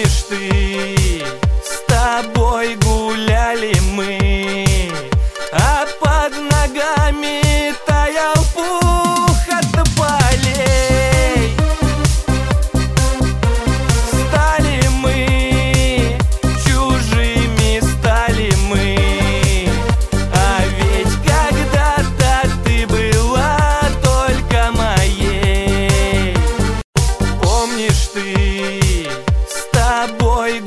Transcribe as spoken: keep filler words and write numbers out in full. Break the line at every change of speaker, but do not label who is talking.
Помнишь ты, с тобой гуляли мы, а под ногами таял пух от тополей. Стали мы, чужими стали мы, а ведь когда-то ты была только моей. Помнишь ты, с тобой